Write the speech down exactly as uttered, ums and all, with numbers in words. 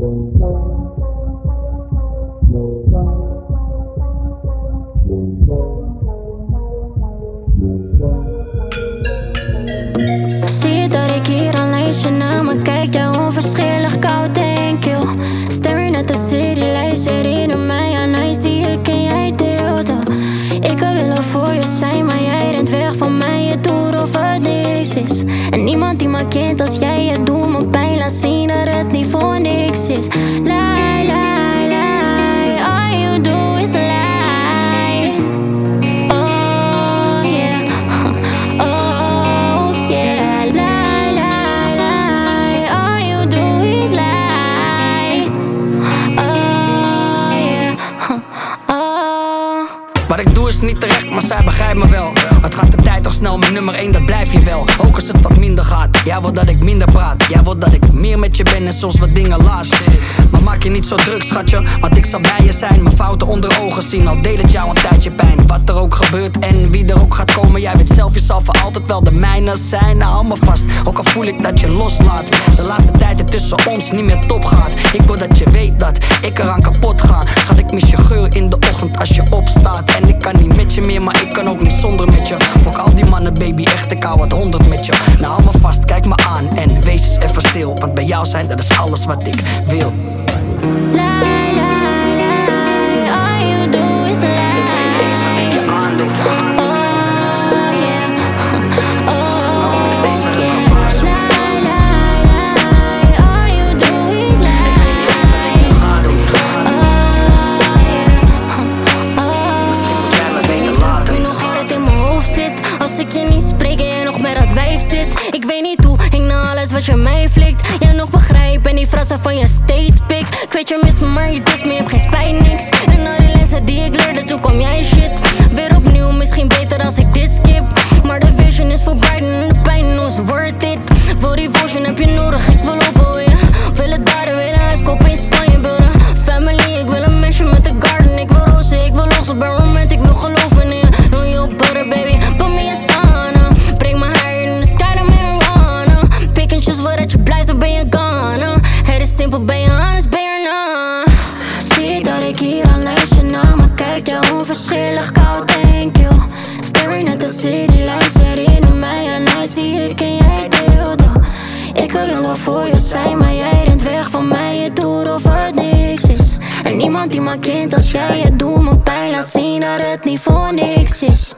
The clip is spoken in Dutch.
Zie je dat ik hier al langs je naar me kijk, ja, onverschillig koud en kil. Staring at the city lights, herinner mij aan nights die ik en jij deelden. Ik kan willen voor je zijn, maar jij rent weg van mij, je doet of het niks is. En niemand die me kent als jij, je doet me pijn, laat zien dat het niet voor niks is. Lie, lie, lie, all you do is lie. Oh yeah, oh yeah, lie, lie, lie, all you do is lie. Oh yeah, oh. Wat ik doe is niet terecht, maar zij begrijpt me wel. Het gaat de tijd toch snel, mijn nummer één, dat blijf je wel. Ook als het wat minder gaat, jij wil dat ik minder praat. Jij wil dat ik meer met je ben en soms wat dingen laat. Maar maak je niet zo druk, schatje, want ik zal bij je zijn. Mijn fouten onder ogen zien, al deed het jou een tijdje pijn. Wat er ook gebeurt en wie er ook gaat komen, jij weet zelf, je zal voor altijd wel de mijne zijn. Nou, hou me vast, ook al voel ik dat je loslaat. De laatste tijd het tussen ons niet meer top gaat. Ik wil dat je weet dat ik eraan kapot ga. Schat, ik mis je geur in de ochtend als je opstaat. En ik kan niet met je meer, maar ik kan ook niet zonder met je. Fok al die mannen, baby, echt, ik hou het honderd met je. Nou, hou me vast, kijk me aan en wees eens even stil. Want bij jou zijn, dat is alles wat ik wil. Lie, lie, lie, all you do is lie. Ik weet eens wat ik je aandoe. Oh yeah, oh ik steeds naar de yeah. provincie. Lie, lie, lie, all you do is lie. Ik weet eens wat ik je ga doen. Oh yeah, oh. Misschien moet jij me weten later. Wie nog altijd in mijn hoofd zit, als ik je niet spreek en je nog met dat wijf zit. Ik weet niet hoe, ik na alles wat je mij flikt. Jij nog begrijpt en die fratsen van je steeds pik. Ik weet je mis me, maar je dis me, je hebt geen spijt, niks. En al die lessen die ik leerde, toen kwam jij shit. Weer opnieuw, misschien beter als ik dit skip. Maar de vision is voorbij en de pijn is worth it. Voor devotion heb je nodig, ik wil opbouwen. Wil het daar, wil een huis kopen in Spanje beelden. Family, ik wil een meisje met een garden. Ik wil rozen, ik wil los op een moment, ik wil geloven in je. Know your butter, baby, put me in sauna. Breng mijn haar in de sky, dan marijuana. Pick and choose, voordat je blijft, dan ben je gone. Het is simpel, ben je honest, ben je na. Zie dat ik hier al langs je naar me kijk, ja, onverschillig koud en kil. Staring at the city lights, herinner mij aan nights die ik en jij deelden. Ik wil wel voor je zijn, maar jij rent weg van mij, je doet of het niks is. Er niemand die me kent als jij, je doet me pijn, laat zien dat het niet voor niks is.